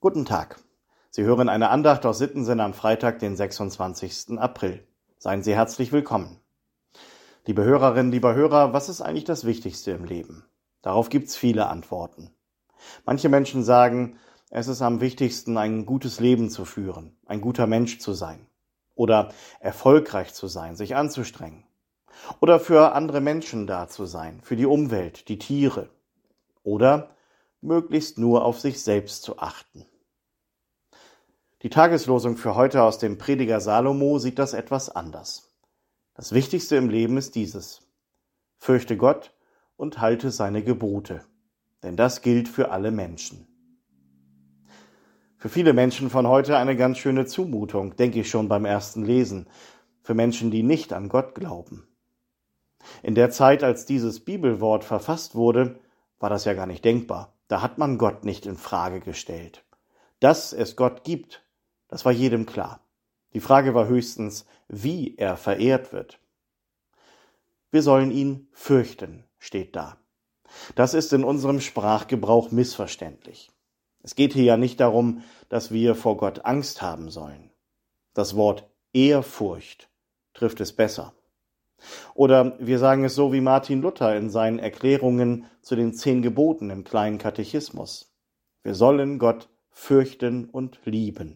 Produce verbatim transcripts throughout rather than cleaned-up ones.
Guten Tag. Sie hören eine Andacht aus Sittensinn am Freitag, den sechsundzwanzigsten April. Seien Sie herzlich willkommen. Liebe Hörerinnen, lieber Hörer, was ist eigentlich das Wichtigste im Leben? Darauf gibt's viele Antworten. Manche Menschen sagen, es ist am wichtigsten, ein gutes Leben zu führen, ein guter Mensch zu sein oder erfolgreich zu sein, sich anzustrengen oder für andere Menschen da zu sein, für die Umwelt, die Tiere oder möglichst nur auf sich selbst zu achten. Die Tageslosung für heute aus dem Prediger Salomo sieht das etwas anders. Das Wichtigste im Leben ist dieses: Fürchte Gott und halte seine Gebote, denn das gilt für alle Menschen. Für viele Menschen von heute eine ganz schöne Zumutung, denke ich schon beim ersten Lesen, für Menschen, die nicht an Gott glauben. In der Zeit, als dieses Bibelwort verfasst wurde, war das ja gar nicht denkbar. Da hat man Gott nicht in Frage gestellt. Dass es Gott gibt, das war jedem klar. Die Frage war höchstens, wie er verehrt wird. Wir sollen ihn fürchten, steht da. Das ist in unserem Sprachgebrauch missverständlich. Es geht hier ja nicht darum, dass wir vor Gott Angst haben sollen. Das Wort Ehrfurcht trifft es besser. Oder wir sagen es so wie Martin Luther in seinen Erklärungen zu den zehn Geboten im kleinen Katechismus. Wir sollen Gott fürchten und lieben.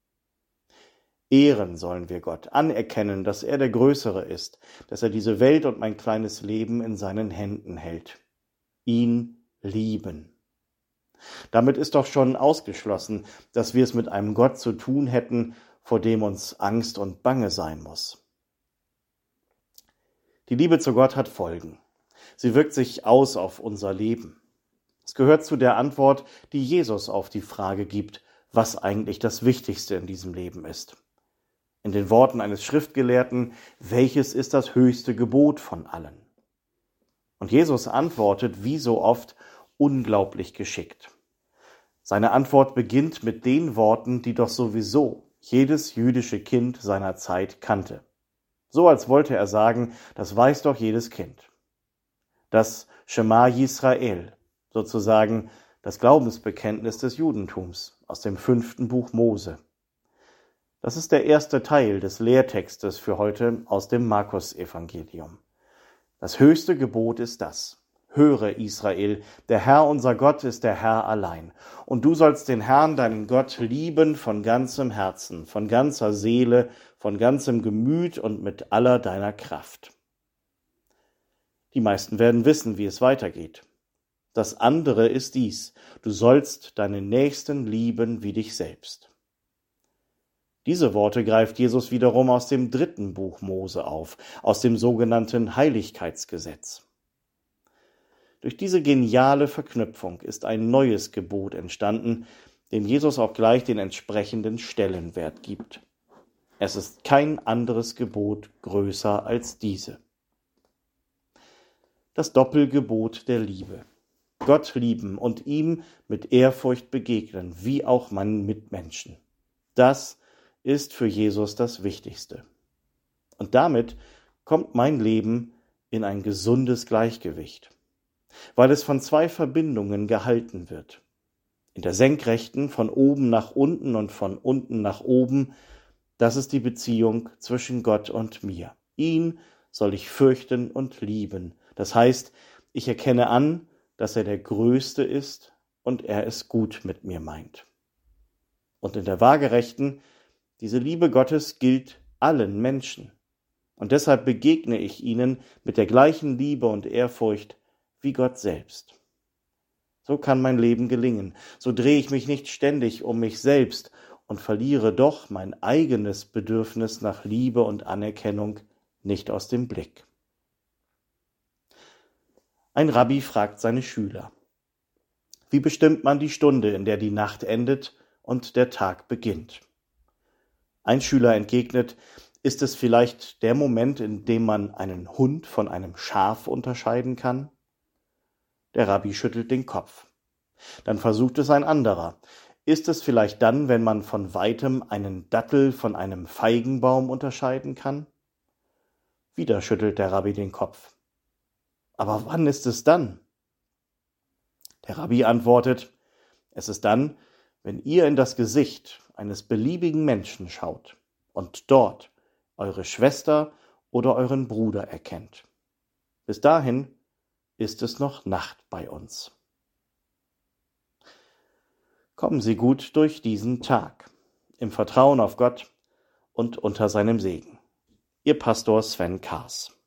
Ehren sollen wir Gott, anerkennen, dass er der Größere ist, dass er diese Welt und mein kleines Leben in seinen Händen hält. Ihn lieben. Damit ist doch schon ausgeschlossen, dass wir es mit einem Gott zu tun hätten, vor dem uns Angst und Bange sein muss. Die Liebe zu Gott hat Folgen. Sie wirkt sich aus auf unser Leben. Es gehört zu der Antwort, die Jesus auf die Frage gibt, was eigentlich das Wichtigste in diesem Leben ist. In den Worten eines Schriftgelehrten, welches ist das höchste Gebot von allen? Und Jesus antwortet, wie so oft, unglaublich geschickt. Seine Antwort beginnt mit den Worten, die doch sowieso jedes jüdische Kind seiner Zeit kannte. So als wollte er sagen, das weiß doch jedes Kind. Das Schema Yisrael, sozusagen das Glaubensbekenntnis des Judentums aus dem fünften Buch Mose. Das ist der erste Teil des Lehrtextes für heute aus dem Markus-Evangelium. Das höchste Gebot ist das: Höre, Israel, der Herr unser Gott ist der Herr allein. Und du sollst den Herrn, deinen Gott, lieben von ganzem Herzen, von ganzer Seele, von ganzem Gemüt und mit aller deiner Kraft. Die meisten werden wissen, wie es weitergeht. Das andere ist dies: Du sollst deinen Nächsten lieben wie dich selbst. Diese Worte greift Jesus wiederum aus dem dritten Buch Mose auf, aus dem sogenannten Heiligkeitsgesetz. Durch diese geniale Verknüpfung ist ein neues Gebot entstanden, dem Jesus auch gleich den entsprechenden Stellenwert gibt. Es ist kein anderes Gebot größer als diese. Das Doppelgebot der Liebe. Gott lieben und ihm mit Ehrfurcht begegnen, wie auch meinen Mitmenschen. Das ist für Jesus das Wichtigste. Und damit kommt mein Leben in ein gesundes Gleichgewicht, weil es von zwei Verbindungen gehalten wird. In der Senkrechten von oben nach unten und von unten nach oben, das ist die Beziehung zwischen Gott und mir. Ihn soll ich fürchten und lieben. Das heißt, ich erkenne an, dass er der Größte ist und er es gut mit mir meint. Und in der Waagerechten, diese Liebe Gottes gilt allen Menschen. Und deshalb begegne ich ihnen mit der gleichen Liebe und Ehrfurcht wie Gott selbst. So kann mein Leben gelingen. So drehe ich mich nicht ständig um mich selbst und verliere doch mein eigenes Bedürfnis nach Liebe und Anerkennung nicht aus dem Blick. Ein Rabbi fragt seine Schüler: Wie bestimmt man die Stunde, in der die Nacht endet und der Tag beginnt? Ein Schüler entgegnet: Ist es vielleicht der Moment, in dem man einen Hund von einem Schaf unterscheiden kann? Der Rabbi schüttelt den Kopf. Dann versucht es ein anderer: Ist es vielleicht dann, wenn man von weitem einen Dattel von einem Feigenbaum unterscheiden kann? Wieder schüttelt der Rabbi den Kopf. Aber wann ist es dann? Der Rabbi antwortet: Es ist dann, wenn ihr in das Gesicht eines beliebigen Menschen schaut und dort eure Schwester oder euren Bruder erkennt. Bis dahin ist es noch Nacht bei uns. Kommen Sie gut durch diesen Tag, im Vertrauen auf Gott und unter seinem Segen. Ihr Pastor Sven Kaas.